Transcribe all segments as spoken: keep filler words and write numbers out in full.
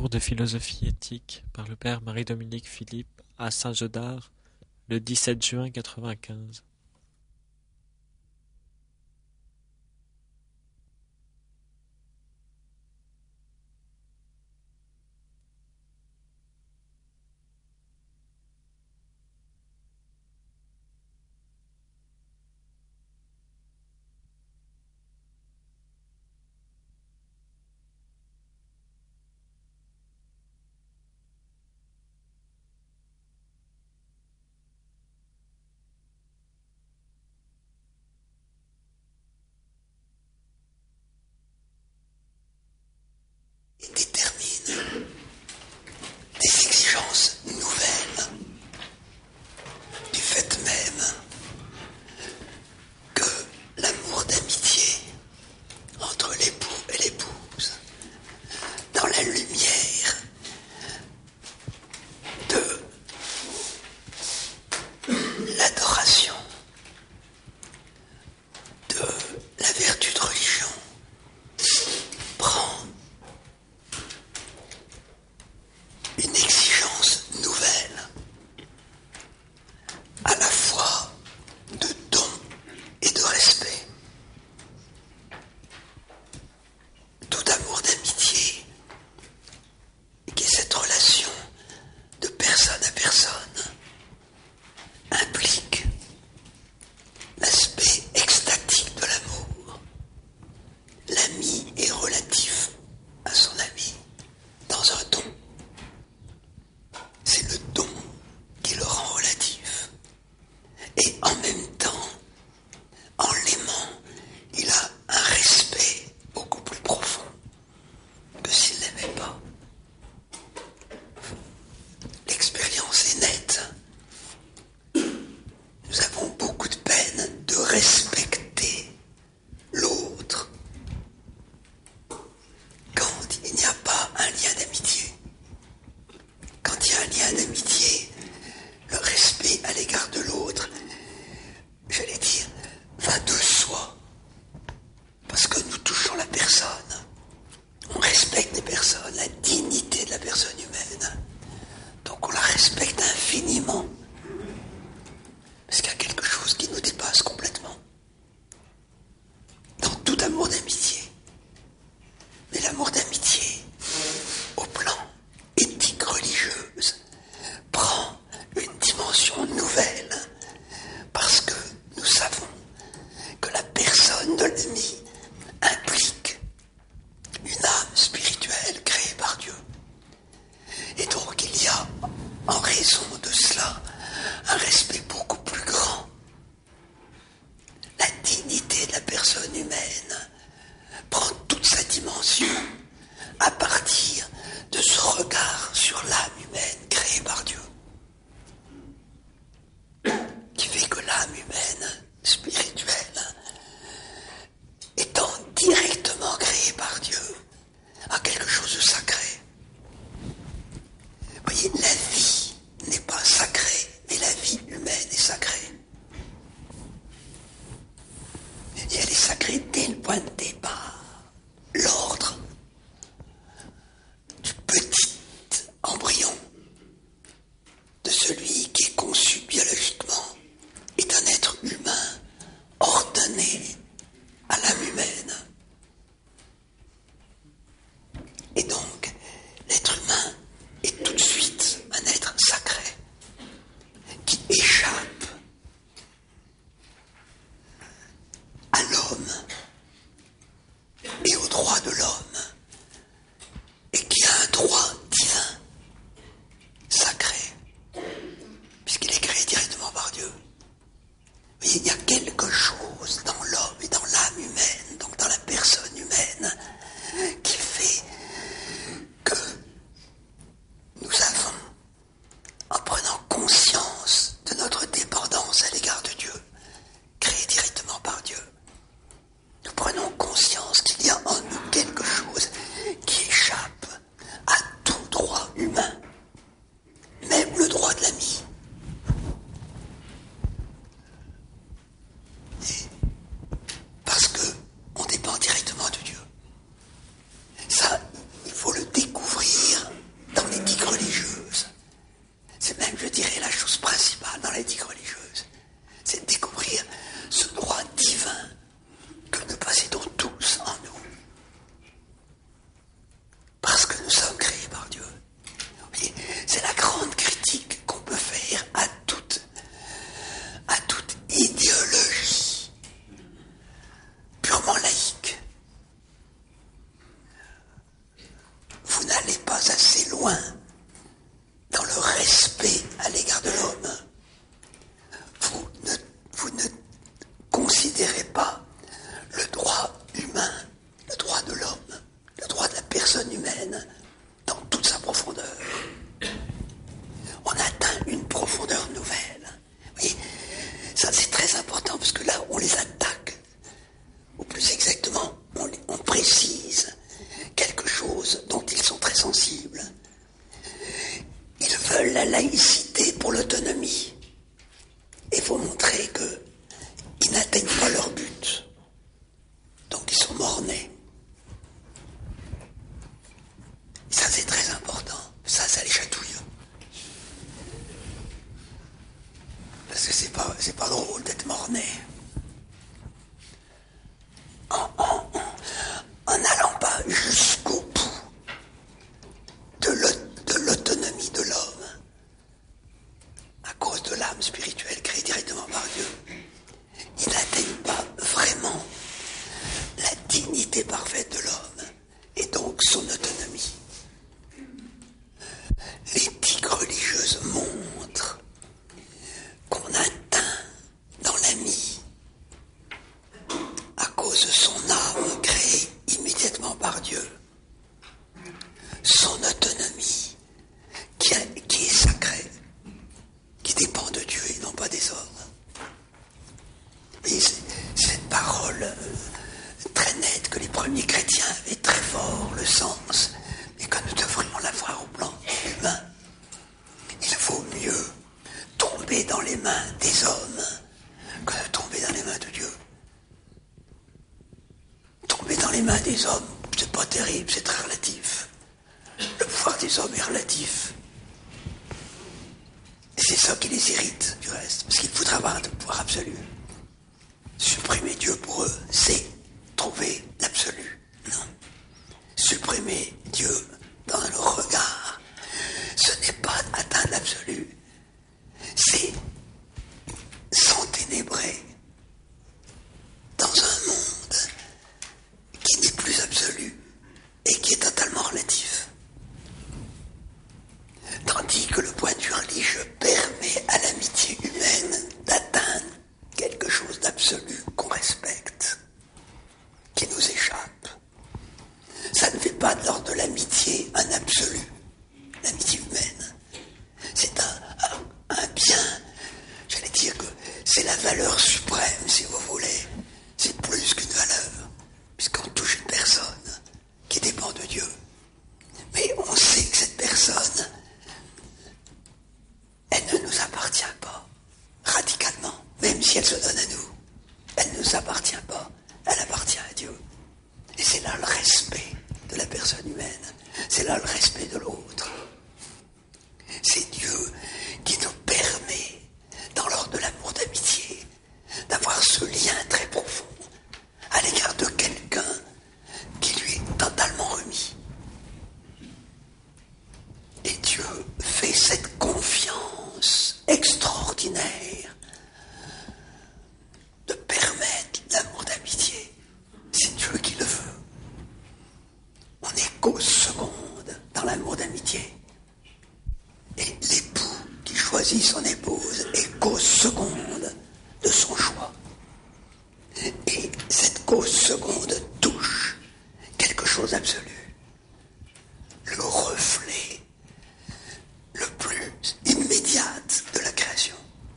cours de philosophie éthique par le père Marie-Dominique Philippe à Saint-Jeudard le dix-sept juin quatre-vingt-quinze. Et détermine des exigences nouvelles du fait même que l'amour d'amitié entre l'époux et l'épouse, dans la lumière de l'adoration, de la vertu de religion, prend une exigence nouvelle, à la fois de don et de respect. Tout amour d'amitié, qui est cette relation de personne à personne, implique l'aspect extatique de l'amour. L'ami est relatif à son ami dans un don. C'est le don qui le rend relatif. Et en même temps, en l'aimant, il a un respect beaucoup plus profond que s'il n'aimait pas. L'expérience est nette. Nous avons beaucoup de peine de respecter l'autre quand il n'y a pas un lien d'amitié. Quand il y a un lien d'amitié, le respect à l'égard de l'autre nuit. Et il faut montrer qu'ils n'atteignent pas leur but. Donc ils sont morts-nés. Ça c'est très important. Ça, ça les chatouille. Parce que c'est pas, c'est pas drôle d'être mort-né. En, en, en n'allant pas jusqu'au bout de, l'aut- de l'autonomie de l'homme, à cause de l'âme spirituelle créée directement par Dieu, il n'atteigne pas vraiment la dignité parfaite de l'homme et donc son autonomie. L'éthique religieuse montre qu'on atteint dans l'ami, à cause de son âme créée immédiatement par Dieu, son autonomie qui, a, qui est sacrée, qui dépend de Dieu et non pas des hommes. Et c'est, cette parole euh, très nette que les premiers chrétiens avaient très fort le sens, mais que nous devrions l'avoir au plan humain. Il vaut mieux tomber dans les mains des hommes que de tomber dans les mains de Dieu. Tomber dans les mains des hommes, c'est pas terrible, c'est très relatif. Le pouvoir des hommes est relatif. Et c'est ça qui les irrite, du reste, parce qu'ils voudraient avoir un pouvoir absolu. Supprimer Dieu pour eux, c'est trouver l'absolu. Non. Supprimer Dieu dans le regard, ce n'est pas atteindre l'absolu, c'est s'enténébrer dans un monde qui n'est plus absolu et qui est totalement relatif. Tandis que le point de vue religieux permet à l'amitié humaine d'atteindre quelque chose d'absolu qu'on respecte, qui nous échappe. Ça ne fait pas de l'ordre de l'amitié un absolu. L'amitié humaine, c'est un, un, un bien, j'allais dire que c'est la valeur suprême, si vous voulez. C'est plus qu'une valeur, puisqu'on touche une personne qui dépend de Dieu. Mais on sait que cette personne, elle ne nous appartient pas, radicalement, même si elle se donne à nous. Elle ne nous appartient pas, elle appartient à Dieu. Et c'est là le respect de la personne humaine, c'est là le respect de l'autre. C'est Dieu qui nous permet, dans l'ordre de l'amour d'amitié, d'avoir ce lien très profond à l'égard de quelqu'un qui lui est totalement remis. Et Dieu fait cette confiance extraordinaire de permettre l'amour d'amitié. C'est Dieu qui le veut. On est cause seconde dans l'amour d'amitié. Et l'époux qui choisit son épouse est cause seconde de son choix. Et cette cause seconde touche quelque chose d'absolu. Le reflet le plus immédiat de la création.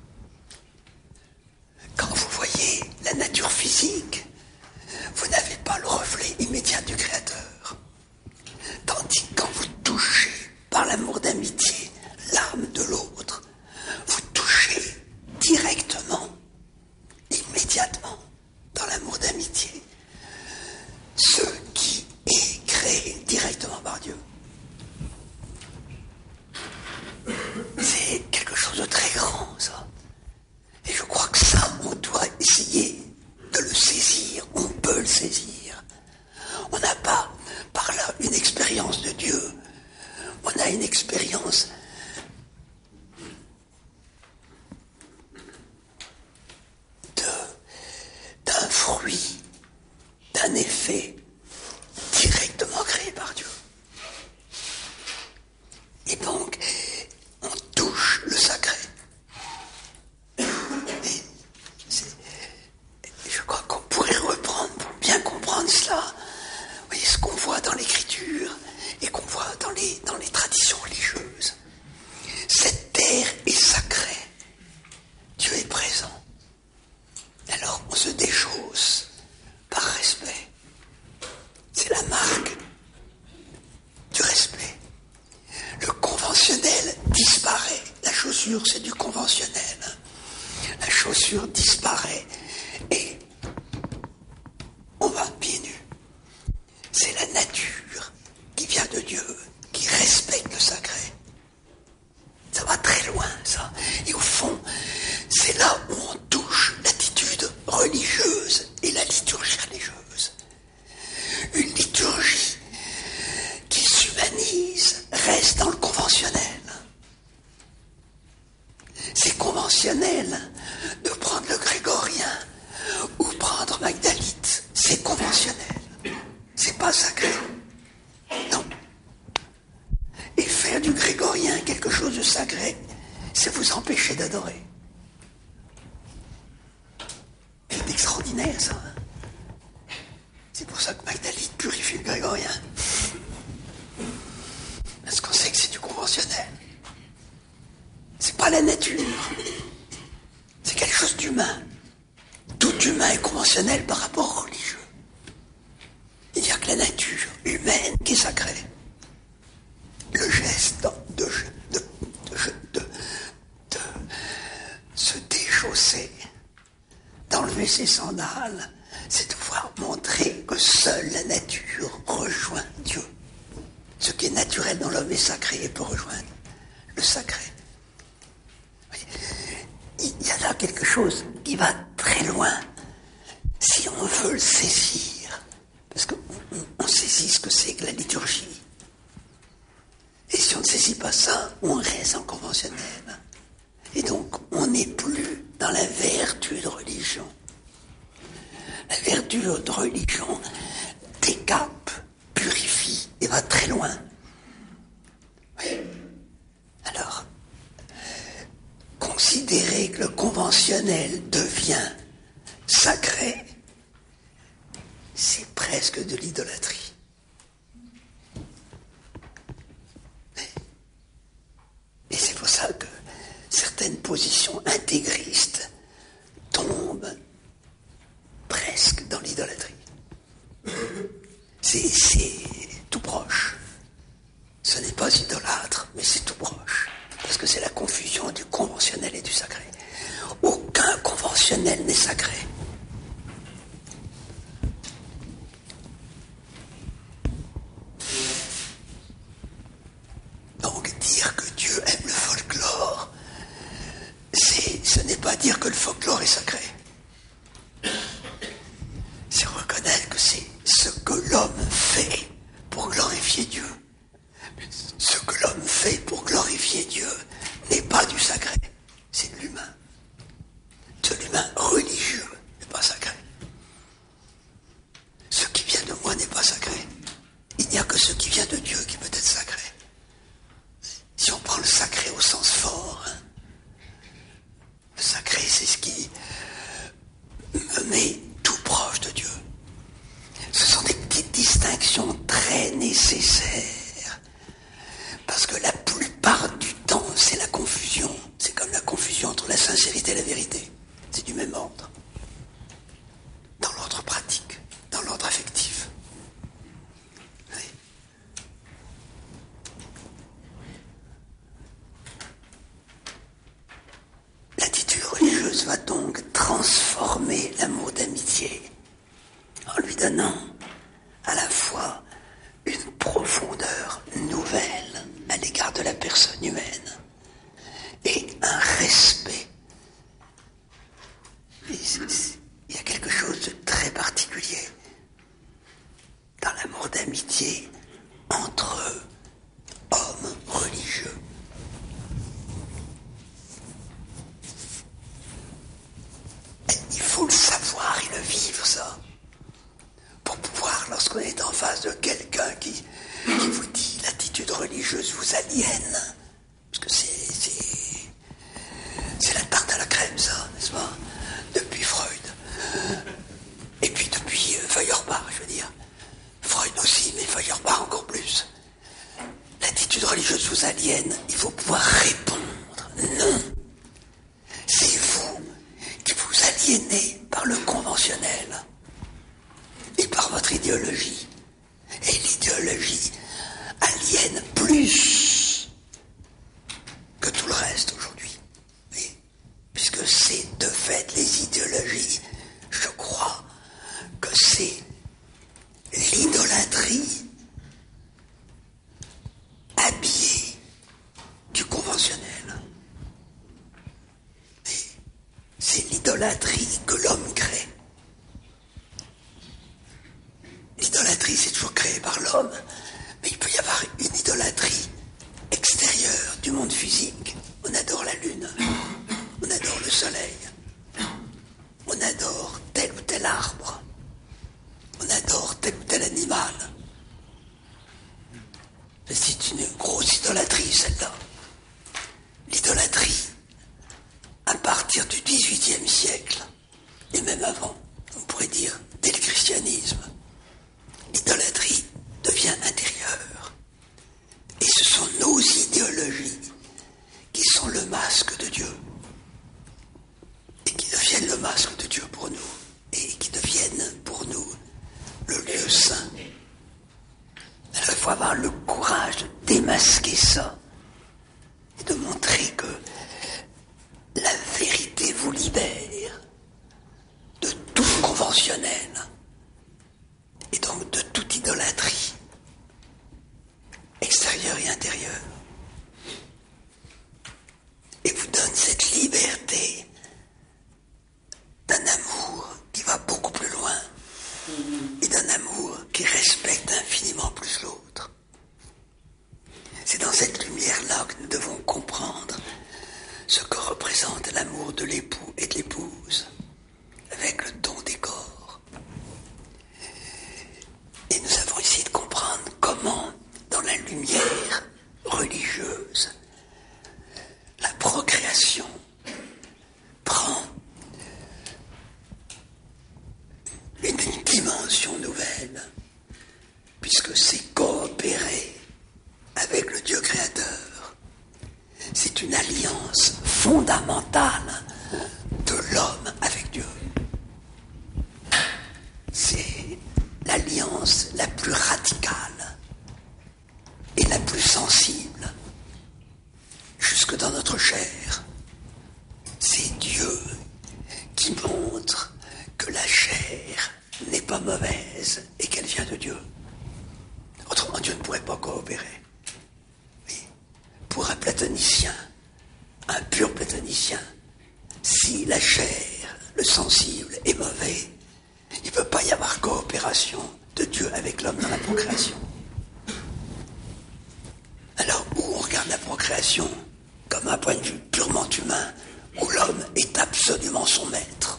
Quand vous voyez la nature physique, vous n'avez pas le reflet immédiat du Créateur. Tandis que quand vous touchez par l'amour d'amitié l'âme de l'autre, vous touchez directement, immédiatement, dans l'amour d'amitié, ce qui est créé directement par Dieu. C'est quelque chose de très grand, ça. Et je crois que ça, on doit essayer de le saisir. On peut le saisir. On n'a pas, par là, une expérience de Dieu. On a une expérience de, d'un fruit, d'un effet directement créé par Dieu. Et donc, on touche le sacré. Et c'est, je crois qu'on pourrait reprendre, pour bien comprendre cela, vous voyez ce qu'on voit dans l'écriture et qu'on voit dans les, dans les traditions religieuses. Cette terre est sacrée. Dieu est présent. Alors on se déchausse par respect chaussure, c'est du conventionnel. La chaussure disparaît et on va pieds nus. C'est la nature qui vient de Dieu, qui respecte le sacré. Ça va très loin, ça. Et au fond, c'est là où on touche l'attitude religieuse et la liturgie religieuse. Une liturgie qui s'humanise reste dans le conventionnel. C'est conventionnel de prendre le grégorien ou prendre Magdalite. C'est conventionnel. C'est pas sacré. Non. Et faire du grégorien quelque chose de sacré, c'est vous empêcher d'adorer. C'est extraordinaire, ça. C'est pour ça que Magdalite purifie le grégorien. Parce qu'on sait que c'est du conventionnel. C'est pas la nature. C'est quelque chose d'humain. Tout humain est conventionnel par rapport au religieux. Il n'y a que la nature humaine qui est sacrée. Le geste de, de, de, de, de se déchausser, d'enlever ses sandales, c'est de pouvoir montrer que seule la nature rejoint Dieu. Ce qui est naturel dans l'homme est sacré et peut rejoindre le sacré. Il y a là quelque chose qui va très loin, si on veut le saisir, parce qu'on on saisit ce que c'est que la liturgie. Et si on ne saisit pas ça, on reste en conventionnel. Et donc, on n'est plus dans la vertu de religion. La vertu de religion décape, purifie et va très loin. Oui. Alors, considérer que le conventionnel devient sacré, c'est presque de l'idolâtrie. Et c'est pour ça que certaines positions intégristes tombent presque dans l'idolâtrie. C'est, c'est tout proche. Ce n'est pas idolâtre, mais c'est tout proche. Parce que c'est la confusion du conventionnel et du sacré. Aucun conventionnel n'est sacré. Donc dire que Dieu aime le folklore, c'est, ce n'est pas dire que le folklore est sacré. C'est reconnaître que c'est ce que l'homme fait pour glorifier Dieu. Ce que l'homme fait pour glorifier Dieu n'est pas du sacré, c'est de l'humain. De l'humain religieux n'est pas sacré. Ce qui vient de moi n'est pas sacré. Il n'y a que ce qui vient de Dieu qui peut être sacré. Si on prend le sacré au sens fort, hein, le sacré c'est ce qui me met tout proche de Dieu. Ce sont des petites distinctions très nécessaires. Parce que la plupart du temps, c'est la confusion. C'est comme la confusion entre la sincérité et la vérité. C'est du même ordre. Dans l'ordre pratique, dans l'ordre affectif. Oui. L'attitude religieuse va donc transformer l'amour d'amitié en lui donnant à la fois une profondeur nouvelle à l'égard de la personne humaine et un respect. Et il y a quelque chose de très particulier dans l'amour d'amitié entre hommes religieux. Et il faut le savoir et le vivre, ça, pour pouvoir, lorsqu'on est en face de quelqu'un qui, qui vous dit l'attitude religieuse vous aliène, parce que c'est, c'est, c'est la tarte à la crème, ça, n'est-ce pas, depuis Freud. Et puis depuis euh, Feuerbach, je veux dire. Freud aussi, mais Feuerbach encore plus. L'attitude religieuse vous aliène, il faut pouvoir répondre. Non. C'est vous qui vous aliénez par le conventionnel et par votre idéologie. Et l'idéologie aliène plus que tout le reste aujourd'hui. l'idolâtrie que l'homme crée. L'idolâtrie, c'est toujours créé par l'homme, mais il peut y avoir une idolâtrie extérieure du monde physique. On adore la lune, on adore le soleil, on adore tel ou tel arbre, on adore tel ou tel animal. C'est une grosse idolâtrie, celle-là. L'idolâtrie, à partir du dix-huitième siècle, et même avant, on pourrait dire dès le christianisme, l'idolâtrie devient intérieure. Et ce sont nos idéologies qui sont le masque de Dieu. Et qui deviennent le masque de Dieu pour nous. Et qui deviennent pour nous le lieu saint. Alors il faut avoir le courage de démasquer ça. Et de montrer que la vérité vous libère de tout conventionnel. Et donc de toute idolâtrie, extérieure et intérieure. Et vous donne cette liberté d'un amour qui va beaucoup plus loin, et d'un amour qui respecte infiniment plus l'autre. C'est dans cette lumière-là que nous devons comprendre ce que représente l'amour de l'époux et de l'épouse, avec le don des corps. Et nous avons essayé de comprendre comment, dans la lumière religieuse, la procréation prend une dimension nouvelle, puisque c'est coopérer avec le Dieu créateur. C'est une alliance fondamentale de l'homme avec Dieu. C'est l'alliance la plus radicale et la plus sensible, jusque dans notre chair. C'est Dieu qui montre que la chair n'est pas mauvaise et qu'elle vient de Dieu. Autrement, Dieu ne pourrait pas coopérer. Oui. Pour un platonicien, un pur platonicien, si la chair, le sensible, est mauvais, il ne peut pas y avoir coopération de Dieu avec l'homme dans la procréation. Alors, où on regarde la procréation comme un point de vue purement humain, où l'homme est absolument son maître.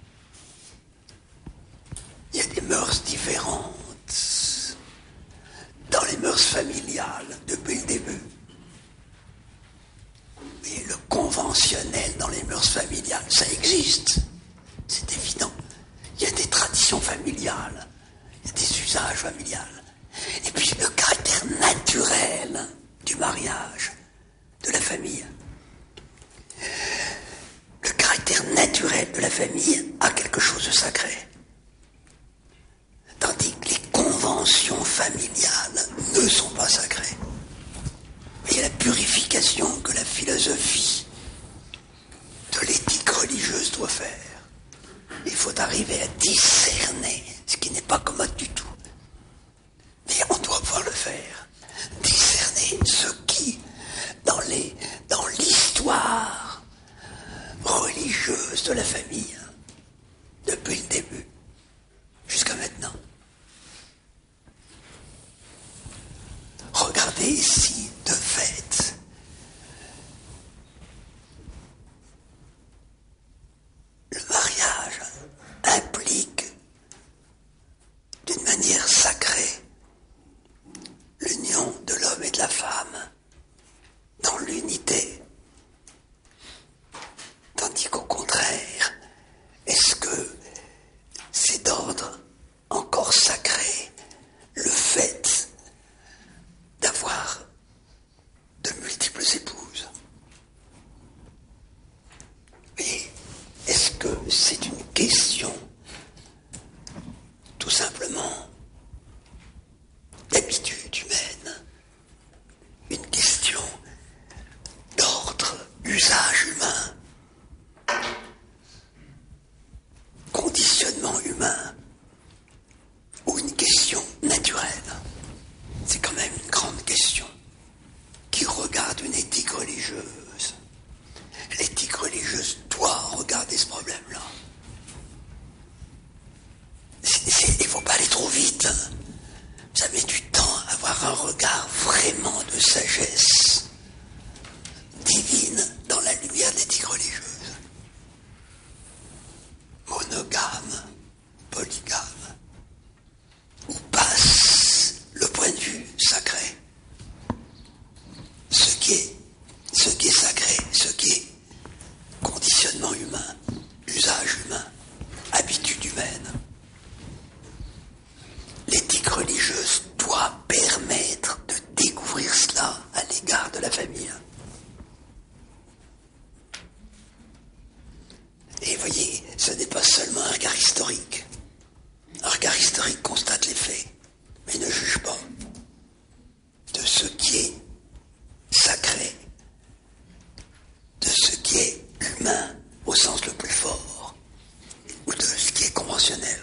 Il y a des mœurs différentes dans les mœurs familiales depuis le début. Mais le conventionnel dans les mœurs familiales, ça existe. C'est évident. Il y a des traditions familiales, il y a des usages familiales. Et puis le caractère naturel du mariage, de la famille. Le caractère naturel de la famille a quelque chose de sacré. Tandis que les conventions familiales ne sont pas sacrées. Il y a la purification que la philosophie de l'éthique religieuse doit faire. Il faut arriver à discerner, ce qui n'est pas commode du tout. Mais on doit pouvoir le faire. Discerner ce qui, dans, les, dans l'histoire religieuse de la famille, depuis le début, jusqu'à maintenant. Regardez ici, de fait, le mariage implique d'une manière sacrée l'union de l'homme et de la femme dans l'unité. Tandis qu'au contraire, est-ce que c'est d'ordre encore sacré le fait d'avoir de multiples épouses? Mais est-ce que c'est une question tout simplement d'habitude humaine, une question d'ordre, usage humain, conditionnement humain, ou une question naturelle? C'est quand même une grande question qui regarde une éthique religieuse. L'éthique religieuse doit regarder ce problème-là. monogame, polygame, où passe le point de vue sacré. Ce qui est, ce qui est sacré, ce qui est conditionnement humain, usage humain, habitude humaine. L'éthique religieuse doit permettre de découvrir cela à l'égard de la famille. Et voyez, ce n'est pas seulement un regard historique. Un regard historique constate les faits, mais ne juge pas de ce qui est sacré, de ce qui est humain au sens le plus fort, ou de ce qui est conventionnel.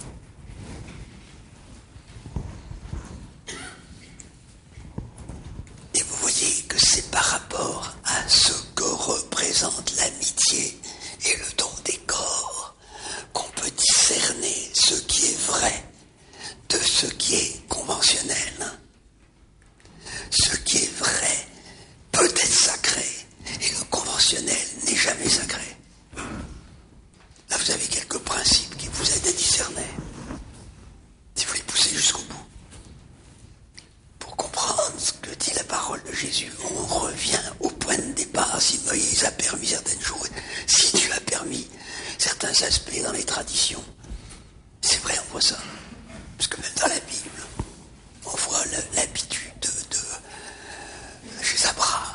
Et vous voyez que c'est par rapport à ce que représente l'amitié et le don des corps qu'on peut discerner ce qui est vrai de ce qui est conventionnel. Ce qui est vrai peut être sacré et le conventionnel n'est jamais sacré. Là, vous avez quelques principes qui vous aident à discerner, si vous les poussez jusqu'au bout. Pour comprendre ce que dit la parole de Jésus, on revient au point de départ. Si Moïse a permis certaines choses, si Dieu a permis certains aspects dans les traditions, c'est vrai, on voit ça. Parce que même dans la Bible, on voit l'habitude de, de chez Abraham,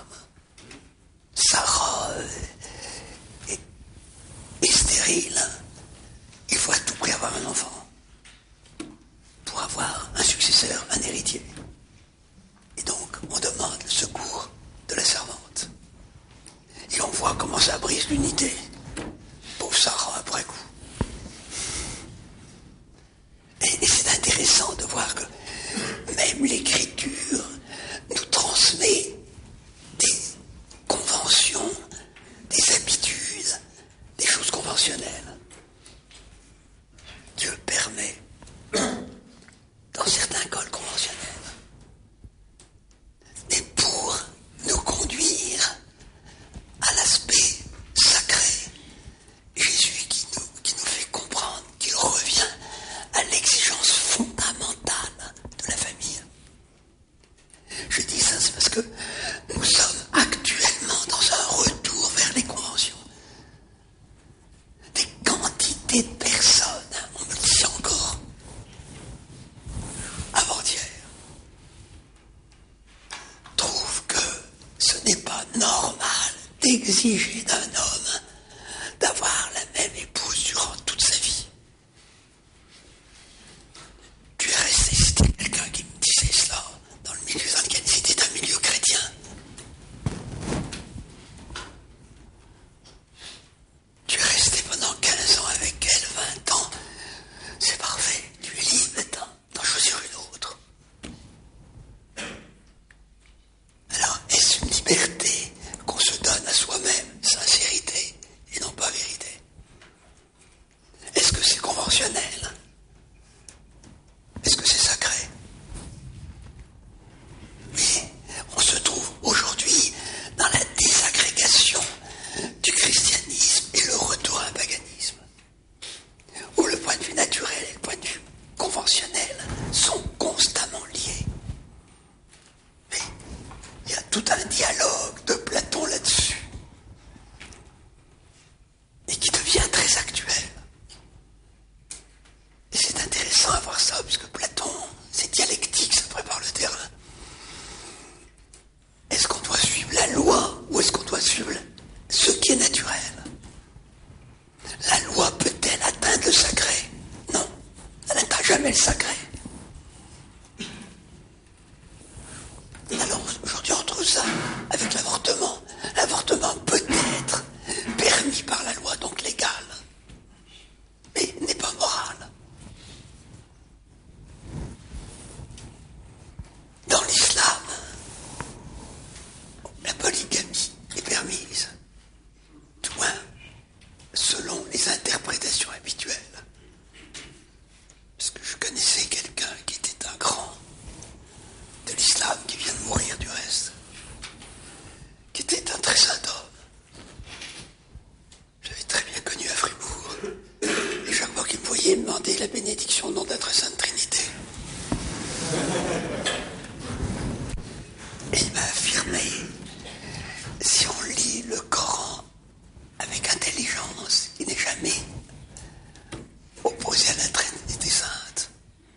Sarah est, est stérile. Il faut à tout prix avoir un enfant pour avoir un successeur, un héritier. Et donc, on demande le secours de la servante. Et on voit comment ça brise l'unité. Pauvre Sarah, après coup. Et, et c'est intéressant de voir que même l'Écriture nous transmet des conventions, des habitudes, des choses conventionnelles. Dieu permet, dans certains cols conventionnels, mais pour nous conduire à l'aspect sacré. Jésus qui nous, qui nous fait comprendre qu'il revient à l'exigence fondamentale de la famille. Je dis ça, c'est parce que nous sommes actuellement dans un retour vers les conventions. Des quantités de personnes, on me le dit encore, avant-hier, trouvent que ce n'est pas normal d'exiger d'un homme d'avoir la même épouse durant toute sa vie. Tu es resté, c'était quelqu'un qui me disait cela dans le milieu dans lequel c'était un milieu chrétien. Tu es resté pendant quinze ans avec elle, vingt ans. C'est parfait, tu es libre maintenant d'en choisir une autre. Alors, est-ce une liberté qu'on se donne à soi-même, sincérité et non pas vérité? Est-ce que c'est conventionnel? Est-ce que c'est sacré? Oui, on se trouve aujourd'hui dans la désagrégation du christianisme et le retour à un paganisme, où le point de vue naturel et le point de vue conventionnel sont constamment liés. Mais il y a tout un dialogue de Platon là-dessus, et qui devient très actuel. Et c'est intéressant à voir ça, puisque Platon, c'est dialectique, ça prépare le terrain. Est-ce qu'on doit suivre la loi, ou est-ce qu'on doit suivre ce qui est naturel? La loi peut-elle atteindre le sacré? Non, elle n'atteint jamais le sacré. Alors aujourd'hui on trouve ça avec l'avortement. L'avortement peut être permis par la loi, donc légal, mais n'est pas moral. Dans l'islam, la polygamie est permise, du moins selon les interprétations habituelles. Parce que je connaissais quelqu'un qui était un grand de l'islam, qui vient de mourir du reste, qui était un très saint homme. J'avais prier, demander la bénédiction au nom de la très sainte Trinité. Et il m'a affirmé, si on lit le Coran avec intelligence, il n'est jamais opposé à la Trinité sainte.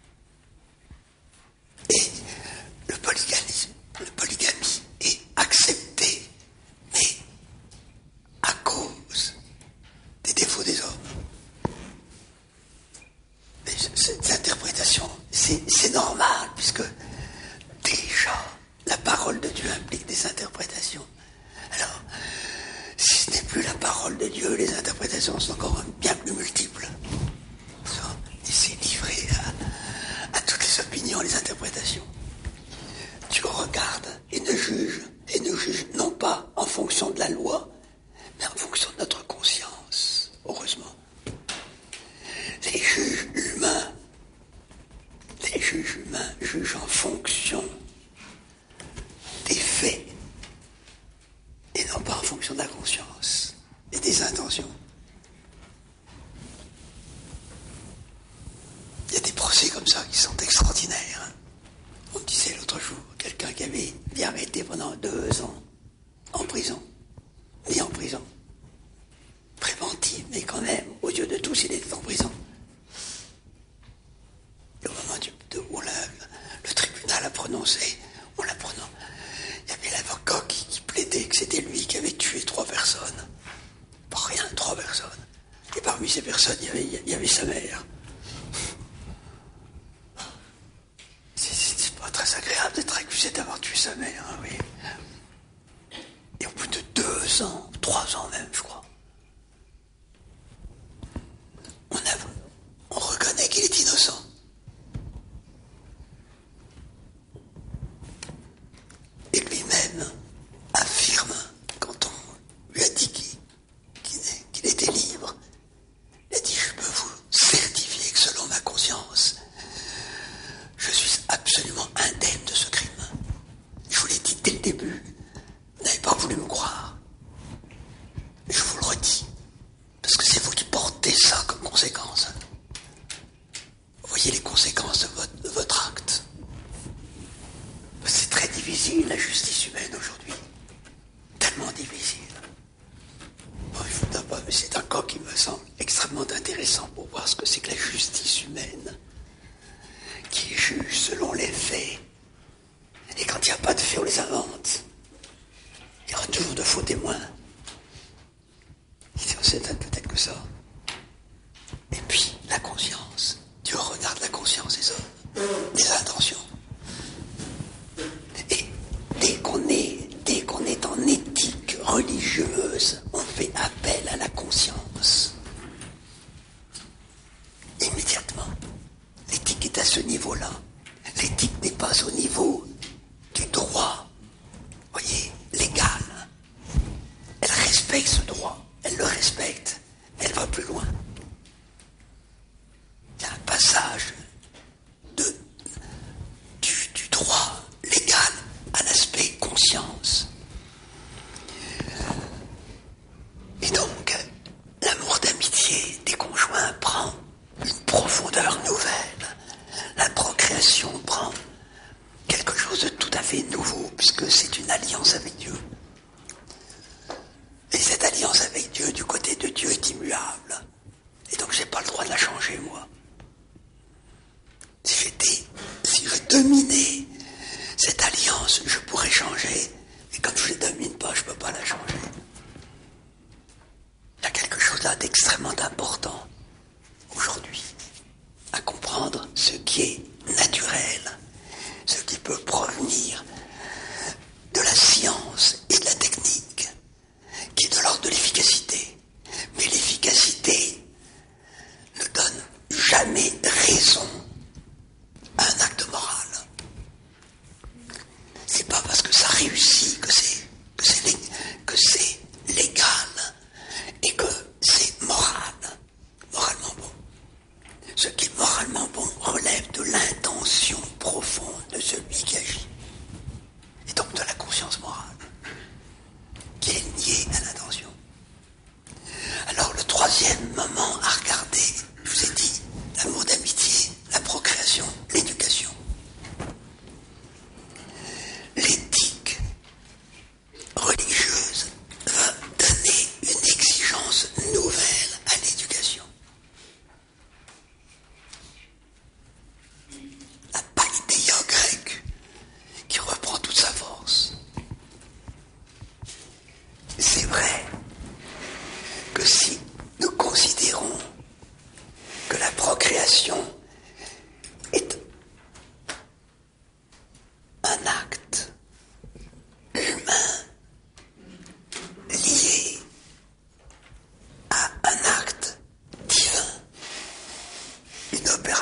Et le polyganisme, le polygamie est accepté, mais à cause des défauts des hommes. Mais cette interprétation, c'est, c'est normal, puisque déjà, la parole de Dieu implique des interprétations. Alors, si ce n'est plus la parole de Dieu, les interprétations sont encore bien plus multiples. Et c'est livré à, à toutes les opinions, les interprétations. Dieu regarde et ne juge, et ne juge non pas en fonction de la loi, mais en fonction de notre conscience, heureusement. Les juges humains, les juges humains jugent en fonction des faits, et non pas en fonction de la conscience et des intentions. Il y a des procès comme ça qui sont extraordinaires. On me disait l'autre jour, quelqu'un qui avait été arrêté pendant deux ans en prison, mis en prison, préventive, mais quand même, aux yeux de tous, il était en prison. Et au moment du, de, où la, le tribunal a prononcé, on l'a prononcé, il y avait l'avocat qui, qui plaidait que c'était lui qui avait tué trois personnes. Pas rien, trois personnes. Et parmi ces personnes, il y avait, il y avait sa mère. C'est, c'est pas très agréable d'être accusé d'avoir tué sa mère, hein, oui. Et au bout de deux ans, trois ans même, je crois, on, a, on reconnaît qu'il est innocent. Et lui-même affirme, quand on lui a dit qu'il, qu'il, qu'il était libre, il a dit, je peux vous certifier que selon ma conscience, je suis absolument indemne de ce crime. Je vous l'ai dit dès le début, vous n'avez pas voulu me croire. Mais je vous le redis, parce que c'est vous qui portez ça comme conséquence. Vous voyez les conséquences de votre, de votre acte. C'est très difficile, la justice humaine aujourd'hui. Tellement difficile. Bon, je vous dis pas, mais c'est un cas qui me semble extrêmement intéressant pour voir ce que c'est que la justice humaine, qui juge selon les faits. Et quand il n'y a pas de faits, on les invente. Il y aura toujours de faux témoins. C'est peut-être que ça. Et puis, la conscience. Dieu regarde la conscience des hommes, des intentions. Et dès qu'on est, dès qu'on est en éthique religieuse, on fait appel à la conscience. Immédiatement. L'éthique est à ce niveau-là. L'éthique n'est pas au niveau du droit, voyez, légal. Elle respecte ce droit, elle le respecte, elle va plus loin. Il y a un passage de, du, du droit légal à l'aspect conscience. Et donc, l'amour d'amitié des conjoints prend une profondeur nouvelle. La procréation prend quelque chose de tout à fait nouveau, puisque c'est une alliance avec Dieu. Et cette alliance avec Dieu, du côté de Dieu, est immuable. Et donc, j'ai pas le droit de la changer, moi. Si j'étais, si je dominais cette alliance, je pourrais changer. Et comme je ne la domine pas, je ne peux pas la changer. Il y a quelque chose là d'extrêmement important, aujourd'hui, à comprendre ce qui est naturel, ce qui peut provenir de la science et de la technique, qui est de l'ordre de l'efficacité. Mais l'efficacité ne donne jamais raison à un acte moral. C'est pas parce que ça réussit que c'est, que c'est, que c'est légal et que c'est moral, moralement bon. Ce qui est moralement bon relève de l'intention profonde de celui qui agit. Et donc de la conscience morale, qui est liée à l'intention. Alors le troisième moment à regarder, je vous ai dit,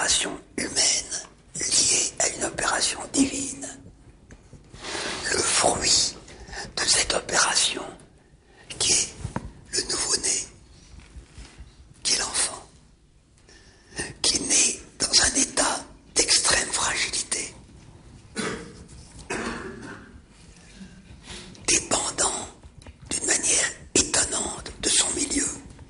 opération humaine liée à une opération divine. Le fruit de cette opération qui est le nouveau-né, qui est l'enfant, qui naît dans un état d'extrême fragilité, dépendant d'une manière étonnante de son milieu.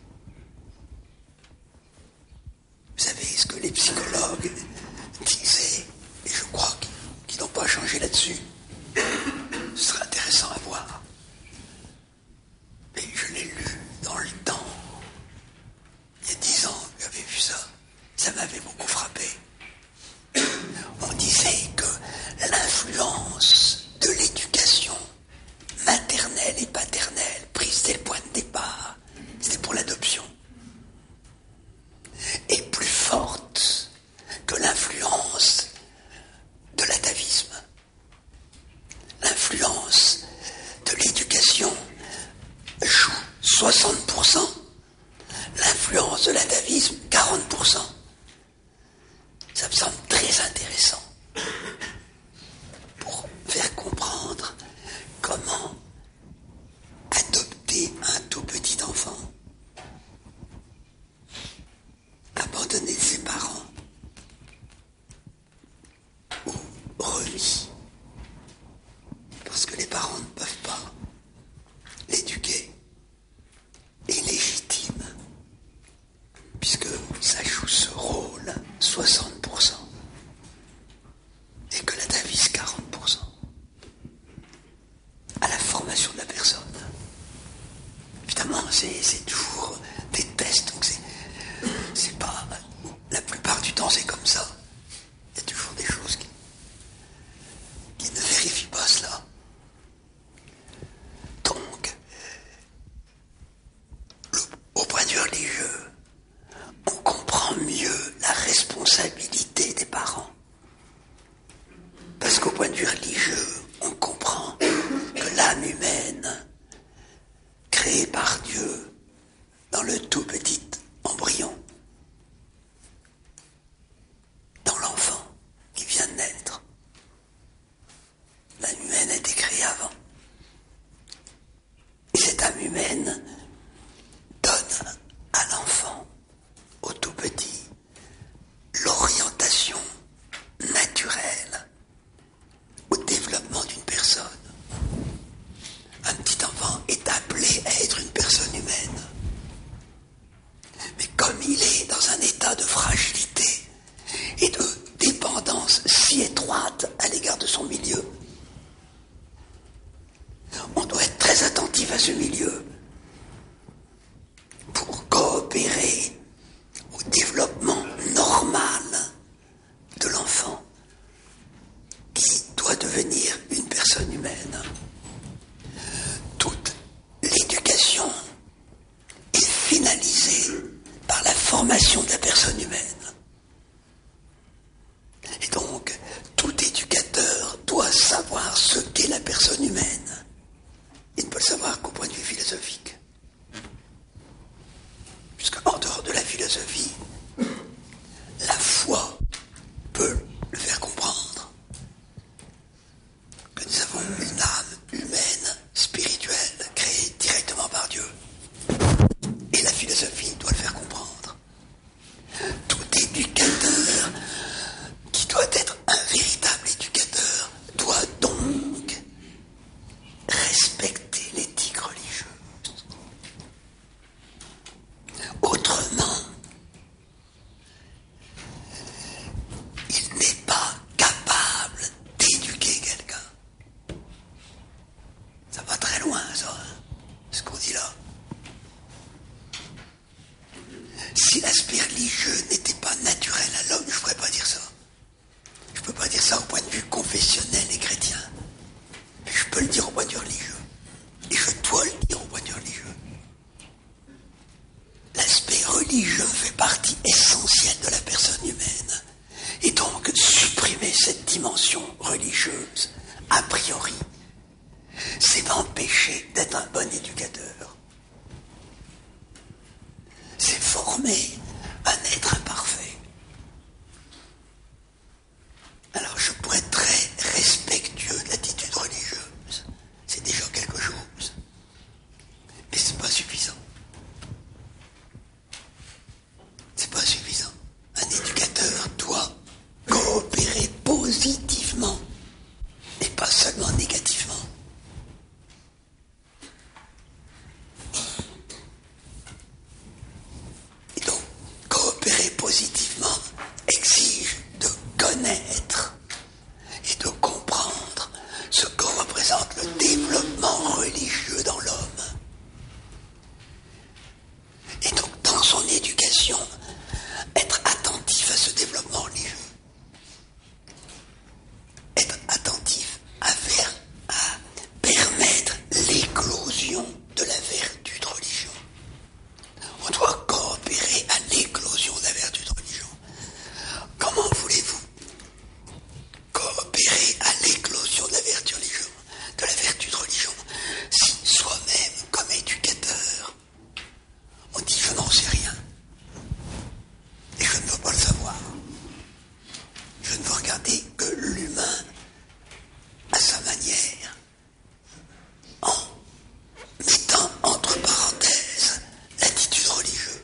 Vous savez ce que les psychologues disaient, et je crois qu'ils n'ont pas changé là-dessus. Ce serait intéressant à voir. Et je l'ai lu dans le temps. Il y a dix ans, j'avais vu ça. Ça m'avait beaucoup frappé. On disait que l'influence de l'éducation maternelle et paternelle, prise dès le point de départ, c'était pour l'adoption, est plus forte que l'influence de l'atavisme. L'influence de l'éducation joue soixante pour cent, l'influence de l'atavisme quarante pour cent. Ça me semble très intéressant pour faire comprendre comment adopter un tout petit enfant, abandonner ses parents ou remis, parce que les parents ne peuvent pas l'éduquer, est légitime, puisque ça joue ce rôle soixante pour cent et que l'atavisme quarante pour cent à la formation de la personne. Évidemment, c'est, c'est toujours des tests, donc c'est, c'est pas... La plupart du temps, c'est comme ça. Il y a toujours des choses qui, qui ne vérifient pas cela. Donc, le, au point de vue religieux, on comprend mieux la responsabilité des parents. Parce qu'au point de vue religieux, on comprend que l'âme humaine, créée par Dieu dans le tout petit embryon, dans l'enfant qui vient de naître, l'âme humaine a été créée avant. Et cette âme humaine donne à l'enfant, au tout petit, l'orientation naturelle au développement d'une personne. Un petit enfant est appelé à être une personne humaine. Mais comme il est dans un état de fragilité et de dépendance si étroite à l'égard de son milieu, on doit être très attentif à ce milieu pour coopérer au développement normal de l'enfant qui doit devenir une personne humaine. Toute l'éducation est finalisée par la formation de la personne humaine. Et donc, tout éducateur doit savoir ce qu'est la personne humaine. Il ne peut le savoir qu'au point de vue philosophique. Puisque en dehors de la philosophie, la foi peut le faire comprendre. Que nous avons une âme humaine, spirituelle, créée directement par Dieu. Et la philosophie doit le faire comprendre. Tout éducateur qui doit être un véritable éducateur doit donc respecter l'éthique religieuse. Autrement, il n'est pas capable d'éduquer quelqu'un. Ça va très loin, ça, hein, ce qu'on dit là. Si l'aspect religieux n'était pas naturel à l'homme, je ne pourrais pas dire ça. Je ne peux pas dire ça au point de vue confessionnel et chrétien. Mais je peux le dire au point de vue religieux. Et je dois le dire au point de vue religieux. L'aspect religieux fait partie essentielle de la personne humaine. Et donc, supprimer cette dimension religieuse, a priori, c'est m'empêcher d'être un bon éducateur. C'est former un être imparfait. positivement exige de connaître et de comprendre ce que représente le développement religieux dans l'homme. Et donc, dans son éducation, être attentif à ce développement religieux. Être attentif à faire, à permettre l'éclosion de la vertu de religion. On doit coopérer à l'éclosion de la vertu de religion. Comment voulez-vous coopérer à l'éclosion de la vertu de religion, de la vertu de religion, si soi-même, comme éducateur, on dit je n'en sais rien et je ne veux pas le savoir. Je ne veux regarder que l'humain à sa manière, en mettant entre parenthèses l'attitude religieuse.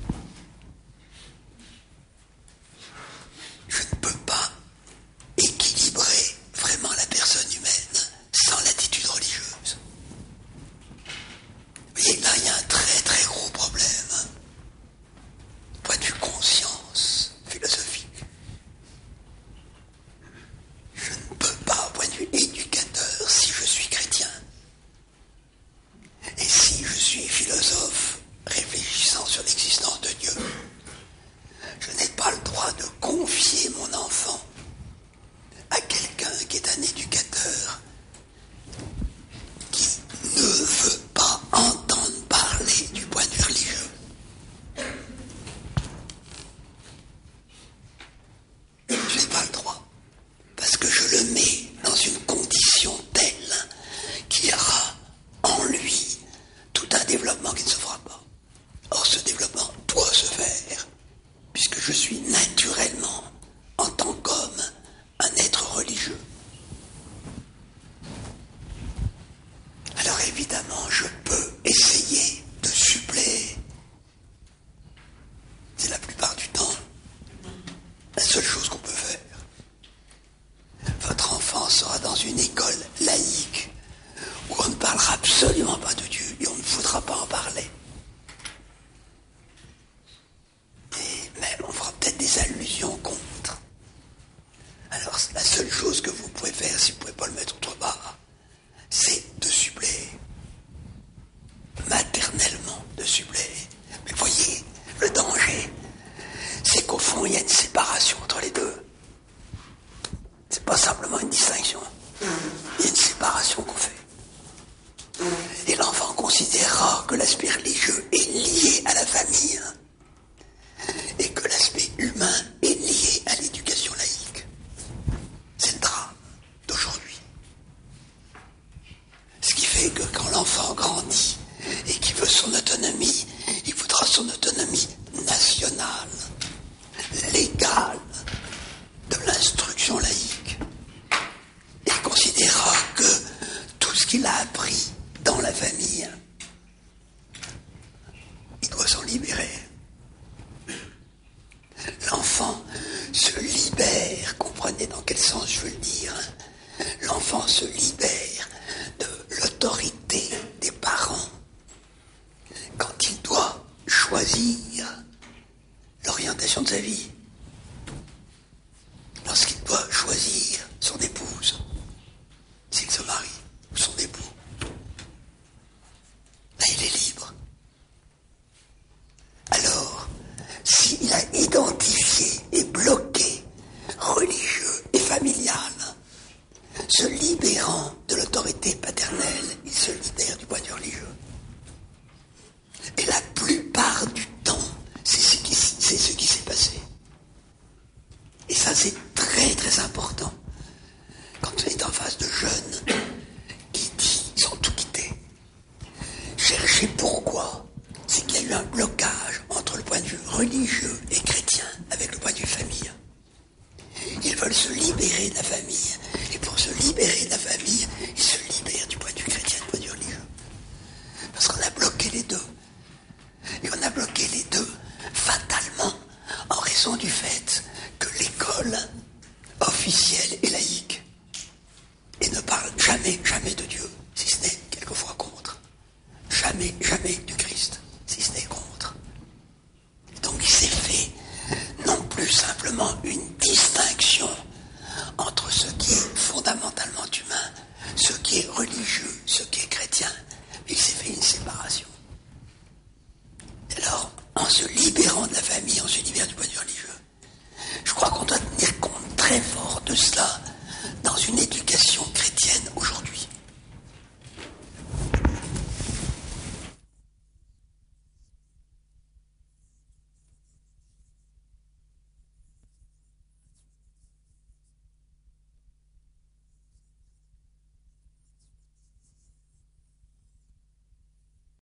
Je ne peux pas équilibrer vraiment la personne humaine sans l'attitude religieuse. Vous voyez, là, il y a un très très gros problème. Point de vue conscience philosophique. Je ne peux pas, au point de vue éducateur, si je suis chrétien. Et si je suis philosophe, réfléchissant sur l'existence de Dieu, je n'ai pas le droit de confier mon enfant à quelqu'un qui est un éducateur qui ne veut pas entendre parler du point de vue religieux. Je n'ai pas le droit, parce que je le mets dans une condition telle qu'il y aura en lui tout un développement qui ne se fera pas. Or, ce développement doit se faire, puisque je suis naturellement, en tant qu'homme, un être religieux. Alors évidemment, je peux essayer de suppléer. C'est la plupart du temps la seule chose qu'on peut faire. Votre enfant sera dans une école laïque où on ne parlera absolument pas de Dieu et on ne voudra pas en parler. Et même on fera peut-être des allusions contre. Alors la seule chose que vous pouvez faire, si vous ne pouvez pas le mettre autre part, c'est de suppléer. Maternellement de suppléer. Mais voyez, le danger, c'est qu'au fond, il y a une séparation entre les deux. C'est pas simplement une distinction. Il y a une séparation qu'on fait. Et l'enfant considérera que l'aspect religieux est lié à la famille et que l'aspect humain est lié à l'éducation laïque. C'est le drame d'aujourd'hui. Ce qui fait que quand l'enfant grandit et qu'il veut son autonomie, il voudra son autonomie nationale, légale, de l'instruction laïque. Il considérera que tout ce qu'il a appris dans la famille, il doit s'en libérer. L'enfant se libère, comprenez dans quel sens je veux le dire, l'enfant se libère de l'autorité des parents quand il doit choisir l'orientation de sa vie. Lorsqu'il doit choisir son épouse, s'il se marie, ou son époux, là il est libre. Alors, s'il a identifié et bloqué religieux et familial, se libérant de l'autorité paternelle, il se libère du point de vue religieux. Et la plupart du temps, c'est ce qui, c'est ce qui s'est passé. Et ça, c'est très très important. Quand on est en face de jeunes qui disent, ont tout quitté, cherchez pourquoi. C'est qu'il y a eu un blocage entre le point de vue religieux et chrétien avec le point de vue famille. Ils veulent se libérer de la famille. Et pour se libérer de la famille, ils se libèrent du point de vue chrétien et du point de vue religieux. Parce qu'on a bloqué les deux. Et on a bloqué les deux fatalement en raison du fait que l'école officielle est laïque et ne parle jamais, jamais de Dieu, si ce n'est quelquefois contre. Jamais, jamais du Christ, si ce n'est contre. Donc il s'est fait véritablement une distinction entre ce qui est fondamentalement humain, ce qui est religieux, ce qui est chrétien, mais il s'est fait une séparation. Alors, en se libérant de la famille, on se libère du point de vue religieux. Je crois qu'on doit tenir compte très fort de cela dans une éducation